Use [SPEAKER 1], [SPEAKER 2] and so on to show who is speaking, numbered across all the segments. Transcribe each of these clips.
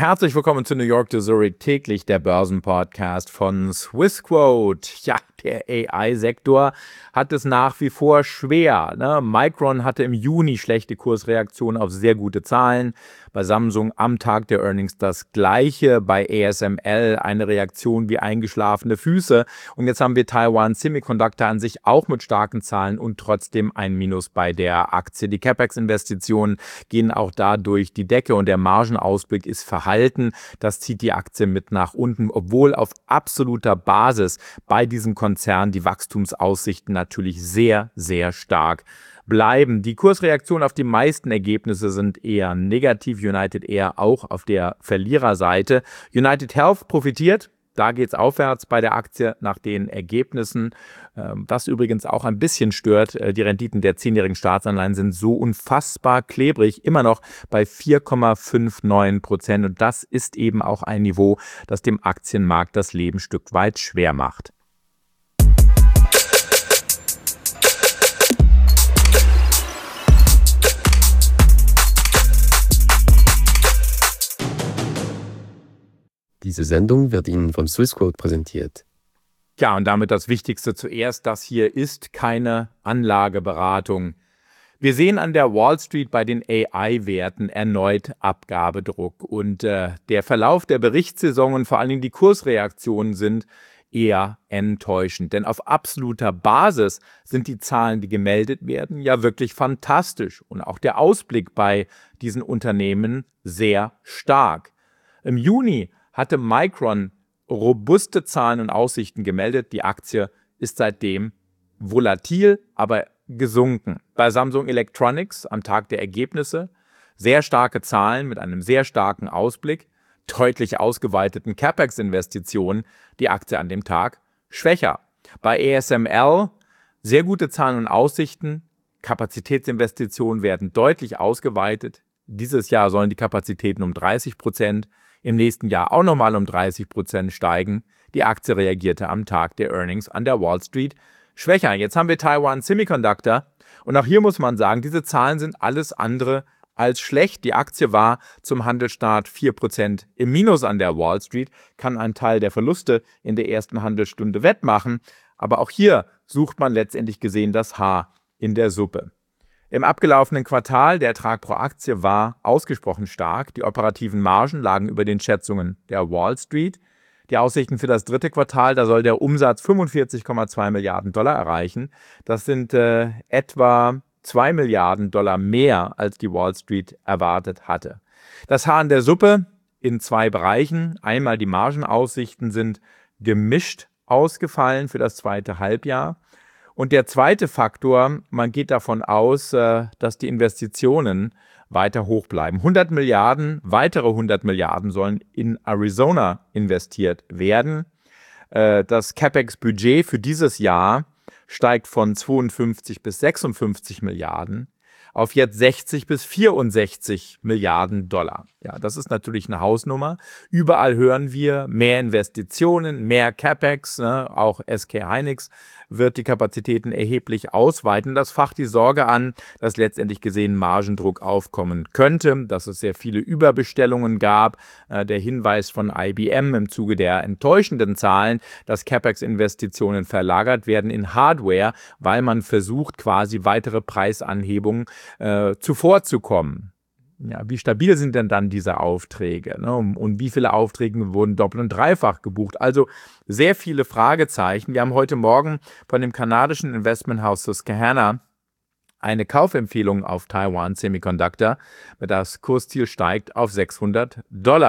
[SPEAKER 1] Herzlich willkommen zu New York to Zurich täglich, der Börsenpodcast von Swissquote. Ja, der AI-Sektor hat es nach wie vor schwer. Micron hatte im Juni schlechte Kursreaktionen auf sehr gute Zahlen. Bei Samsung am Tag der Earnings das Gleiche. Bei ASML eine Reaktion wie eingeschlafene Füße. Und jetzt haben wir Taiwan Semiconductor an sich auch mit starken Zahlen und trotzdem ein Minus bei der Aktie. Die CapEx-Investitionen gehen auch da durch die Decke und der Margenausblick ist verhalten. Das zieht die Aktie mit nach unten, obwohl auf absoluter Basis bei diesem Konzern die Wachstumsaussichten natürlich sehr, sehr stark bleiben. Die Kursreaktionen auf die meisten Ergebnisse sind eher negativ. United eher auch auf der Verliererseite. United Health profitiert. Da geht es aufwärts bei der Aktie nach den Ergebnissen. Was übrigens auch ein bisschen stört, die Renditen der 10-jährigen Staatsanleihen sind so unfassbar klebrig, immer noch bei 4,59%. Und das ist eben auch ein Niveau, das dem Aktienmarkt das Leben ein Stück weit schwer macht.
[SPEAKER 2] Diese Sendung wird Ihnen von Swissquote präsentiert.
[SPEAKER 1] Ja, und damit das Wichtigste zuerst, das hier ist keine Anlageberatung. Wir sehen an der Wall Street bei den AI-Werten erneut Abgabedruck und der Verlauf der Berichtssaison und vor allen Dingen die Kursreaktionen sind eher enttäuschend. Denn auf absoluter Basis sind die Zahlen, die gemeldet werden, ja wirklich fantastisch und auch der Ausblick bei diesen Unternehmen sehr stark. Im Juni hatte Micron robuste Zahlen und Aussichten gemeldet. Die Aktie ist seitdem volatil, aber gesunken. Bei Samsung Electronics am Tag der Ergebnisse sehr starke Zahlen mit einem sehr starken Ausblick, deutlich ausgeweiteten CapEx-Investitionen, die Aktie an dem Tag schwächer. Bei ASML sehr gute Zahlen und Aussichten, Kapazitätsinvestitionen werden deutlich ausgeweitet. Dieses Jahr sollen die Kapazitäten um 30%, im nächsten Jahr auch nochmal um 30% steigen. Die Aktie reagierte am Tag der Earnings an der Wall Street schwächer. Jetzt haben wir Taiwan Semiconductor und auch hier muss man sagen, diese Zahlen sind alles andere als schlecht. Die Aktie war zum Handelsstart 4% im Minus an der Wall Street, kann einen Teil der Verluste in der ersten Handelsstunde wettmachen. Aber auch hier sucht man letztendlich gesehen das Haar in der Suppe. Im abgelaufenen Quartal, der Ertrag pro Aktie war ausgesprochen stark. Die operativen Margen lagen über den Schätzungen der Wall Street. Die Aussichten für das dritte Quartal, da soll der Umsatz 45,2 Milliarden Dollar erreichen. Das sind etwa 2 Milliarden Dollar mehr, als die Wall Street erwartet hatte. Das Haar in der Suppe in zwei Bereichen. Einmal die Margenaussichten sind gemischt ausgefallen für das zweite Halbjahr. Und der zweite Faktor, man geht davon aus, dass die Investitionen weiter hoch bleiben. 100 Milliarden, weitere 100 Milliarden sollen in Arizona investiert werden. Das CapEx-Budget für dieses Jahr steigt von 52 bis 56 Milliarden auf jetzt 60 bis 64 Milliarden Dollar. Ja, das ist natürlich eine Hausnummer. Überall hören wir mehr Investitionen, mehr CapEx. Auch SK Hynix wird die Kapazitäten erheblich ausweiten. Das facht die Sorge an, dass letztendlich gesehen Margendruck aufkommen könnte, dass es sehr viele Überbestellungen gab. Der Hinweis von IBM im Zuge der enttäuschenden Zahlen, dass CapEx-Investitionen verlagert werden in Hardware, weil man versucht, quasi weitere Preisanhebungen zuvorzukommen. Ja, wie stabil sind denn dann diese Aufträge? Und wie viele Aufträge wurden doppelt und dreifach gebucht? Also sehr viele Fragezeichen. Wir haben heute Morgen von dem kanadischen Investmenthaus Susquehanna eine Kaufempfehlung auf Taiwan Semiconductor. Das Kursziel steigt auf $600.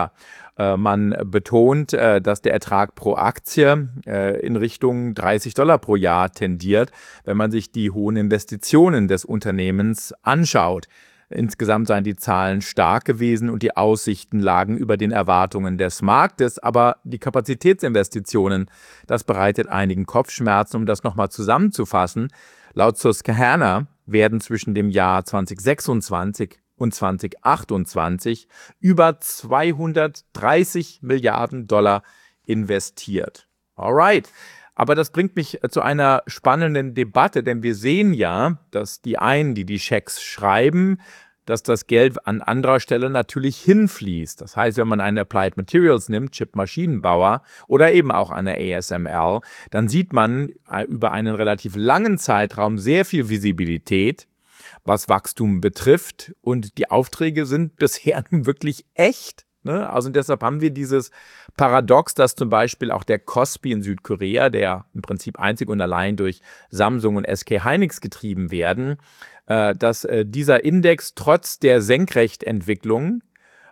[SPEAKER 1] Man betont, dass der Ertrag pro Aktie in Richtung $30 pro Jahr tendiert, wenn man sich die hohen Investitionen des Unternehmens anschaut. Insgesamt seien die Zahlen stark gewesen und die Aussichten lagen über den Erwartungen des Marktes. Aber die Kapazitätsinvestitionen, das bereitet einigen Kopfschmerzen. Um das nochmal zusammenzufassen, laut Susquehanna werden zwischen dem Jahr 2026 und 2028 über 230 Milliarden Dollar investiert. Alright. Aber das bringt mich zu einer spannenden Debatte, denn wir sehen ja, dass die einen, die die Schecks schreiben, dass das Geld an anderer Stelle natürlich hinfließt. Das heißt, wenn man einen Applied Materials nimmt, Chip-Maschinenbauer oder eben auch eine ASML, dann sieht man über einen relativ langen Zeitraum sehr viel Visibilität, was Wachstum betrifft. Und die Aufträge sind bisher wirklich echt. Ne? Also deshalb haben wir dieses Paradox, dass zum Beispiel auch der Kospi in Südkorea, der im Prinzip einzig und allein durch Samsung und SK Hynix getrieben werden, dass dieser Index trotz der Senkrechtentwicklung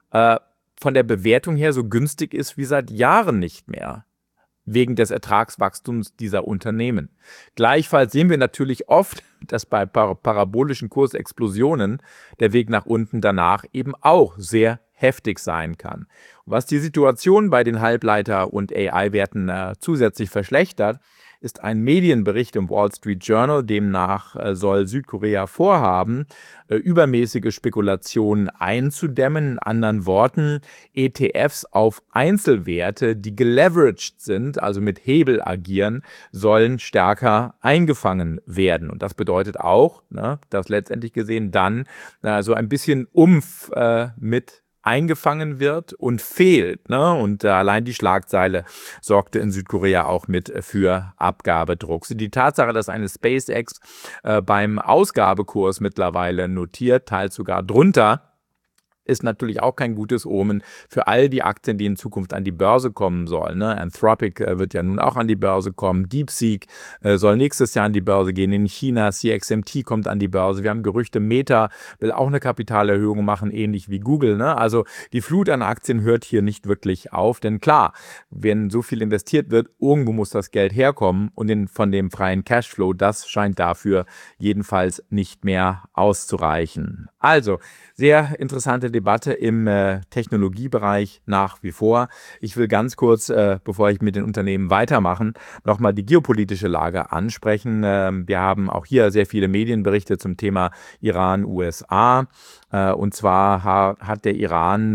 [SPEAKER 1] von der Bewertung her so günstig ist wie seit Jahren nicht mehr, wegen des Ertragswachstums dieser Unternehmen. Gleichfalls sehen wir natürlich oft, dass bei parabolischen Kursexplosionen der Weg nach unten danach eben auch sehr heftig sein kann. Und was die Situation bei den Halbleiter- und AI-Werten zusätzlich verschlechtert, ist ein Medienbericht im Wall Street Journal. Demnach soll Südkorea vorhaben, übermäßige Spekulationen einzudämmen. In anderen Worten, ETFs auf Einzelwerte, die geleveraged sind, also mit Hebel agieren, sollen stärker eingefangen werden. Und das bedeutet auch, dass letztendlich gesehen dann so ein bisschen Umf mit eingefangen wird und fehlt. Ne? Und allein die Schlagzeile sorgte in Südkorea auch mit für Abgabedruck. Die Tatsache, dass eine SpaceX beim Ausgabekurs mittlerweile notiert, teils sogar drunter, ist natürlich auch kein gutes Omen für all die Aktien, die in Zukunft an die Börse kommen sollen. Ne? Anthropic wird ja nun auch an die Börse kommen. DeepSeek soll nächstes Jahr an die Börse gehen. In China, CXMT kommt an die Börse. Wir haben Gerüchte, Meta will auch eine Kapitalerhöhung machen, ähnlich wie Google. Ne? Also die Flut an Aktien hört hier nicht wirklich auf. Denn klar, wenn so viel investiert wird, irgendwo muss das Geld herkommen. Und von dem freien Cashflow, das scheint dafür jedenfalls nicht mehr auszureichen. Also, sehr interessante Debatte im Technologiebereich nach wie vor. Ich will ganz kurz, bevor ich mit den Unternehmen weitermache, nochmal die geopolitische Lage ansprechen. Wir haben auch hier sehr viele Medienberichte zum Thema Iran, USA. Und zwar hat der Iran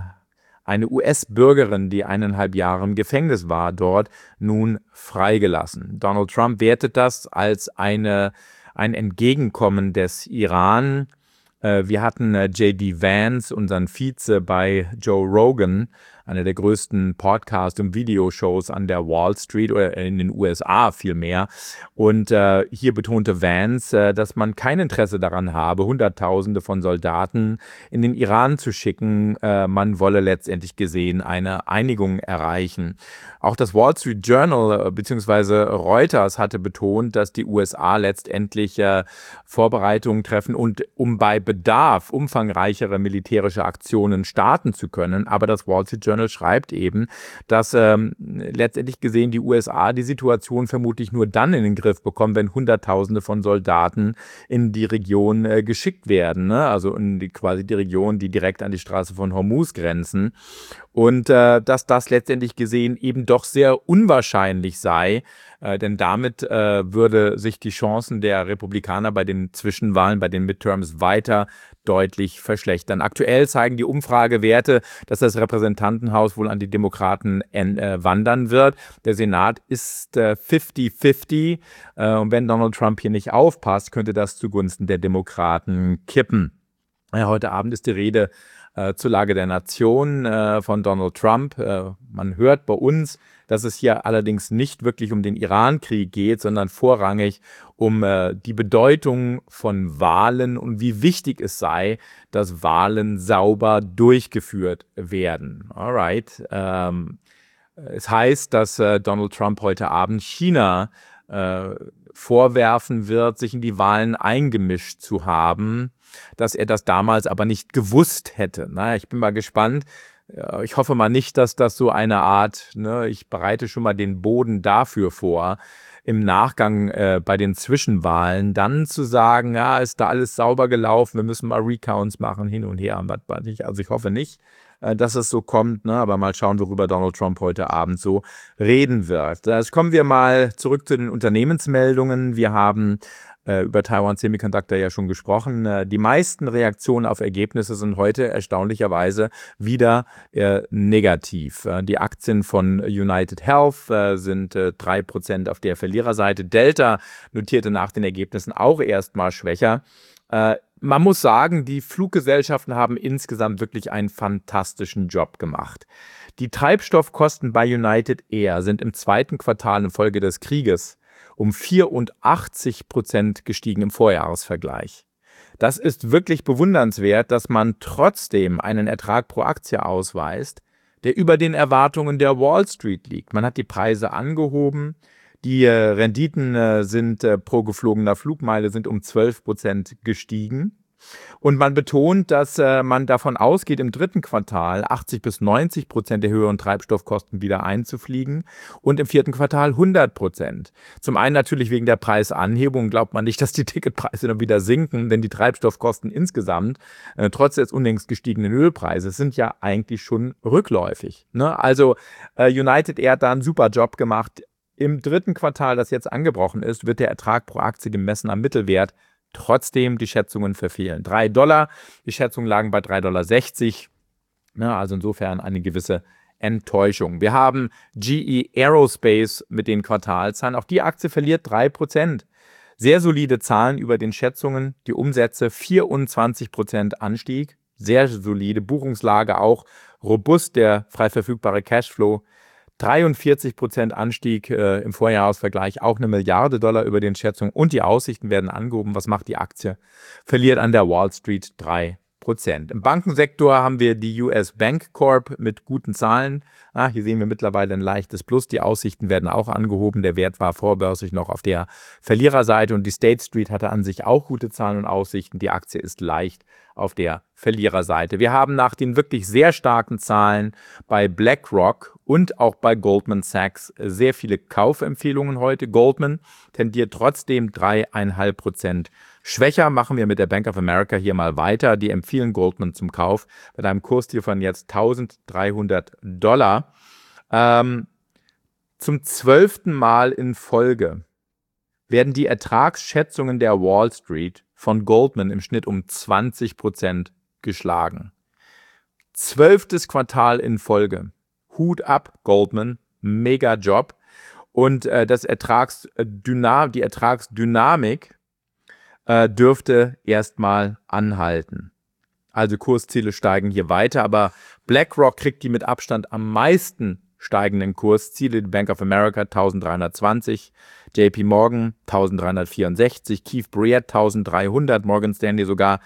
[SPEAKER 1] eine US-Bürgerin, die 1,5 Jahre im Gefängnis war, dort nun freigelassen. Donald Trump wertet das als ein Entgegenkommen des Iran. Wir hatten J.D. Vance, unseren Vize bei Joe Rogan, einer der größten Podcast- und Videoshows an der Wall Street oder in den USA vielmehr. Und hier betonte Vance, dass man kein Interesse daran habe, Hunderttausende von Soldaten in den Iran zu schicken. Man wolle letztendlich gesehen eine Einigung erreichen. Auch das Wall Street Journal bzw. Reuters hatte betont, dass die USA letztendlich Vorbereitungen treffen und um bei Bedarf umfangreichere militärische Aktionen starten zu können. Aber das Wall Street Journal schreibt eben, dass letztendlich gesehen die USA die Situation vermutlich nur dann in den Griff bekommen, wenn Hunderttausende von Soldaten in die Region geschickt werden. Ne? Also in quasi die Region, die direkt an die Straße von Hormuz grenzen. Und dass das letztendlich gesehen eben doch sehr unwahrscheinlich sei, denn damit würde sich die Chancen der Republikaner bei den Zwischenwahlen, bei den Midterms weiter deutlich verschlechtern. Aktuell zeigen die Umfragewerte, dass das Repräsentantenhaus wohl an die Demokraten wandern wird. Der Senat ist 50-50 und wenn Donald Trump hier nicht aufpasst, könnte das zugunsten der Demokraten kippen. Heute Abend ist die Rede zur Lage der Nation von Donald Trump. Man hört bei uns, dass es hier allerdings nicht wirklich um den Iran-Krieg geht, sondern vorrangig um die Bedeutung von Wahlen und wie wichtig es sei, dass Wahlen sauber durchgeführt werden. Alright. Es heißt, dass Donald Trump heute Abend China vorwerfen wird, sich in die Wahlen eingemischt zu haben, dass er das damals aber nicht gewusst hätte. Na, ich bin mal gespannt. Ich hoffe mal nicht, dass das so eine Art, ich bereite schon mal den Boden dafür vor, im Nachgang bei den Zwischenwahlen dann zu sagen, ja, ist da alles sauber gelaufen, wir müssen mal Recounts machen, hin und her. Also ich hoffe nicht, dass es so kommt, aber mal schauen, worüber Donald Trump heute Abend so reden wird. Jetzt kommen wir mal zurück zu den Unternehmensmeldungen. Wir haben über Taiwan Semiconductor ja schon gesprochen. Die meisten Reaktionen auf Ergebnisse sind heute erstaunlicherweise wieder negativ. Die Aktien von United Health sind 3% auf der Verliererseite. Delta notierte nach den Ergebnissen auch erstmal schwächer. Man muss sagen, die Fluggesellschaften haben insgesamt wirklich einen fantastischen Job gemacht. Die Treibstoffkosten bei United Air sind im zweiten Quartal infolge des Krieges um 84% gestiegen im Vorjahresvergleich. Das ist wirklich bewundernswert, dass man trotzdem einen Ertrag pro Aktie ausweist, der über den Erwartungen der Wall Street liegt. Man hat die Preise angehoben, die Renditen sind pro geflogener Flugmeile sind um 12% gestiegen. Und man betont, dass man davon ausgeht, im dritten Quartal 80-90% der höheren Treibstoffkosten wieder einzufliegen und im vierten Quartal 100%. Zum einen natürlich wegen der Preisanhebung glaubt man nicht, dass die Ticketpreise dann wieder sinken, denn die Treibstoffkosten insgesamt, trotz des unlängst gestiegenen Ölpreises, sind ja eigentlich schon rückläufig. Ne? Also United Air hat da einen super Job gemacht. Im dritten Quartal, das jetzt angebrochen ist, wird der Ertrag pro Aktie gemessen am Mittelwert trotzdem die Schätzungen verfehlen. $3, die Schätzungen lagen bei $3,60. Ja, also insofern eine gewisse Enttäuschung. Wir haben GE Aerospace mit den Quartalzahlen. Auch die Aktie verliert 3%. Sehr solide Zahlen über den Schätzungen. Die Umsätze 24% Anstieg. Sehr solide. Buchungslage auch robust. Der frei verfügbare Cashflow 43% Anstieg im Vorjahresvergleich, auch $1 Milliarde über den Schätzungen und die Aussichten werden angehoben. Was macht die Aktie? Verliert an der Wall Street 3%. Im Bankensektor haben wir die US Bank Corp mit guten Zahlen. Hier sehen wir mittlerweile ein leichtes Plus. Die Aussichten werden auch angehoben. Der Wert war vorbörslich noch auf der Verliererseite und die State Street hatte an sich auch gute Zahlen und Aussichten. Die Aktie ist leicht auf der Verliererseite. Wir haben nach den wirklich sehr starken Zahlen bei BlackRock und auch bei Goldman Sachs sehr viele Kaufempfehlungen heute. Goldman tendiert trotzdem 3,5% schwächer. Machen wir mit der Bank of America hier mal weiter. Die empfehlen Goldman zum Kauf mit einem Kursziel von jetzt $1.300. Zum 12. Mal in Folge werden die Ertragsschätzungen der Wall Street von Goldman im Schnitt um 20% geschlagen. 12. Quartal in Folge. Hut ab, Goldman. Mega Job. Und die Ertragsdynamik dürfte erstmal anhalten. Also Kursziele steigen hier weiter, aber BlackRock kriegt die mit Abstand am meisten steigenden Kursziele. Die Bank of America 1320, JP Morgan 1364, Keefe Bruyette 1300, Morgan Stanley sogar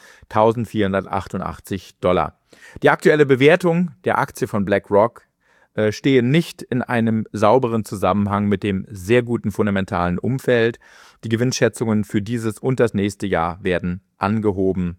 [SPEAKER 1] $1488. Die aktuelle Bewertung der Aktie von BlackRock stehe nicht in einem sauberen Zusammenhang mit dem sehr guten fundamentalen Umfeld. Die Gewinnschätzungen für dieses und das nächste Jahr werden angehoben.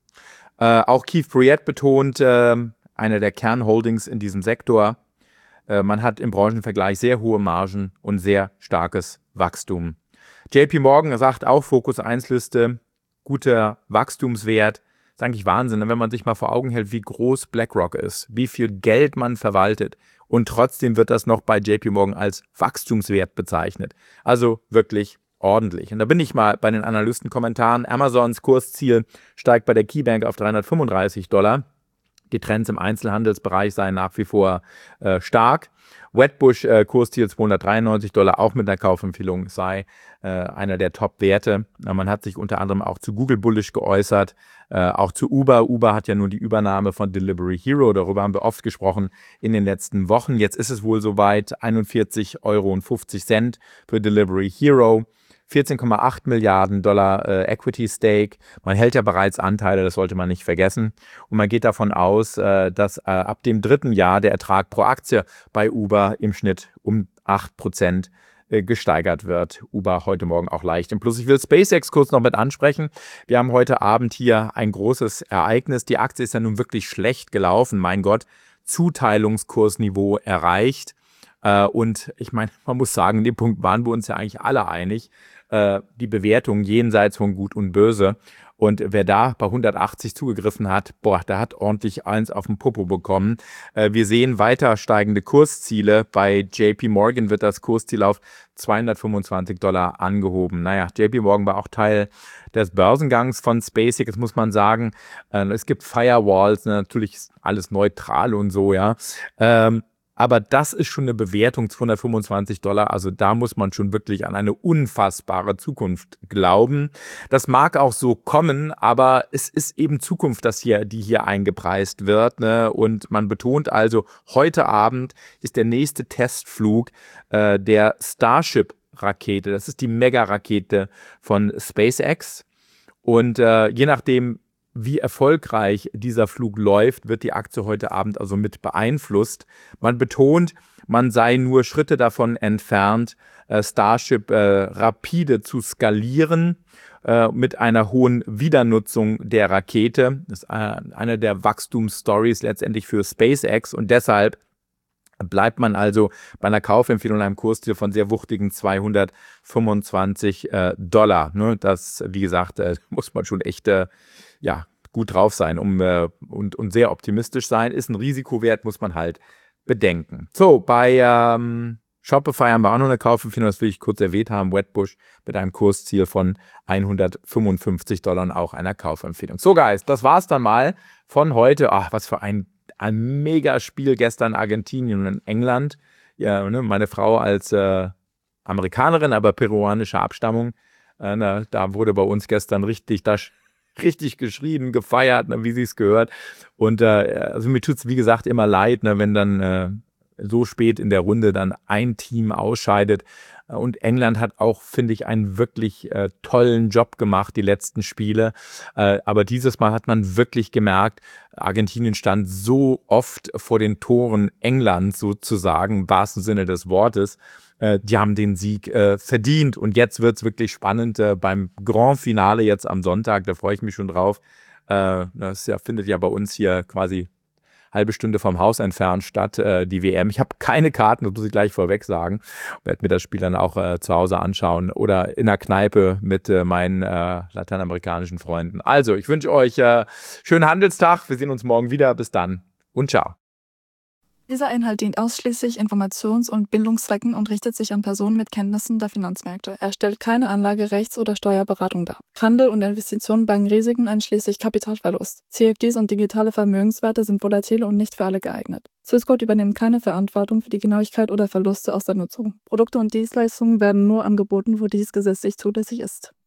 [SPEAKER 1] Auch Keefe Bruyette betont, einer der Kernholdings in diesem Sektor, man hat im Branchenvergleich sehr hohe Margen und sehr starkes Wachstum. JP Morgan sagt auch, Fokus 1 Liste, guter Wachstumswert. Das ist eigentlich Wahnsinn, wenn man sich mal vor Augen hält, wie groß BlackRock ist, wie viel Geld man verwaltet und trotzdem wird das noch bei JP Morgan als Wachstumswert bezeichnet. Also wirklich ordentlich. Und da bin ich mal bei den Analystenkommentaren. Amazons Kursziel steigt bei der KeyBank auf $335. Die Trends im Einzelhandelsbereich seien nach wie vor stark. Wedbush Kursziel $293, auch mit einer Kaufempfehlung, sei einer der Top-Werte. Man hat sich unter anderem auch zu Google bullish geäußert, auch zu Uber. Uber hat ja nun die Übernahme von Delivery Hero, darüber haben wir oft gesprochen in den letzten Wochen. Jetzt ist es wohl soweit, 41,50 Euro für Delivery Hero. $14,8 Milliarden Equity Stake. Man hält ja bereits Anteile, das sollte man nicht vergessen. Und man geht davon aus, dass ab dem dritten Jahr der Ertrag pro Aktie bei Uber im Schnitt um 8% gesteigert wird. Uber heute Morgen auch leicht im Plus. Ich will SpaceX kurz noch mit ansprechen. Wir haben heute Abend hier ein großes Ereignis. Die Aktie ist ja nun wirklich schlecht gelaufen. Mein Gott, Zuteilungskursniveau erreicht. Und ich meine, man muss sagen, in dem Punkt waren wir uns ja eigentlich alle einig. Die Bewertung jenseits von Gut und Böse. Und wer da bei 180 zugegriffen hat, der hat ordentlich eins auf den Popo bekommen. Wir sehen weiter steigende Kursziele. Bei JP Morgan wird das Kursziel auf $225 angehoben. Naja, JP Morgan war auch Teil des Börsengangs von SpaceX, muss man sagen. Es gibt Firewalls, natürlich ist alles neutral und so, ja. aber das ist schon eine Bewertung, $225. Also da muss man schon wirklich an eine unfassbare Zukunft glauben. Das mag auch so kommen, aber es ist eben Zukunft, die hier eingepreist wird, ne? Und man betont also, heute Abend ist der nächste Testflug der Starship-Rakete. Das ist die Mega-Rakete von SpaceX. Und je nachdem, wie erfolgreich dieser Flug läuft, wird die Aktie heute Abend also mit beeinflusst. Man betont, man sei nur Schritte davon entfernt, Starship rapide zu skalieren mit einer hohen Wiedernutzung der Rakete. Das ist eine der Wachstumsstories letztendlich für SpaceX und deshalb bleibt man also bei einer Kaufempfehlung einem Kursziel von sehr wuchtigen $225. Ne? Das, wie gesagt, muss man schon echt gut drauf sein und sehr optimistisch sein. Ist ein Risikowert, muss man halt bedenken. So, bei Shopify haben wir auch noch eine Kaufempfehlung, das will ich kurz erwähnt haben, Wedbush mit einem Kursziel von $155 und auch einer Kaufempfehlung. So, Guys, das war's dann mal von heute. Ach, was für ein Megaspiel gestern Argentinien und England. Ja, ne, meine Frau als Amerikanerin, aber peruanischer Abstammung. Da wurde bei uns gestern richtig geschrieben, gefeiert, ne, wie sie es gehört. Und also mir tut es, wie gesagt, immer leid, ne, wenn dann so spät in der Runde dann ein Team ausscheidet. Und England hat auch, finde ich, einen wirklich tollen Job gemacht, die letzten Spiele. Aber dieses Mal hat man wirklich gemerkt, Argentinien stand so oft vor den Toren Englands sozusagen, im wahrsten Sinne des Wortes. Die haben den Sieg verdient. Und jetzt wird es wirklich spannend beim Grand Finale jetzt am Sonntag. Da freue ich mich schon drauf. Das findet ja bei uns hier quasi halbe Stunde vom Haus entfernt statt, die WM. Ich habe keine Karten, das muss ich gleich vorweg sagen. Werde mir das Spiel dann auch zu Hause anschauen oder in der Kneipe mit meinen lateinamerikanischen Freunden. Also, ich wünsche euch schönen Handelstag. Wir sehen uns morgen wieder. Bis dann und ciao.
[SPEAKER 3] Dieser Inhalt dient ausschließlich Informations- und Bildungszwecken und richtet sich an Personen mit Kenntnissen der Finanzmärkte. Er stellt keine Anlage-, Rechts- oder Steuerberatung dar. Handel und Investitionen bergen Risiken einschließlich Kapitalverlust. CFDs und digitale Vermögenswerte sind volatil und nicht für alle geeignet. Swissquote übernimmt keine Verantwortung für die Genauigkeit oder Verluste aus der Nutzung. Produkte und Dienstleistungen werden nur angeboten, wo dies gesetzlich zulässig ist.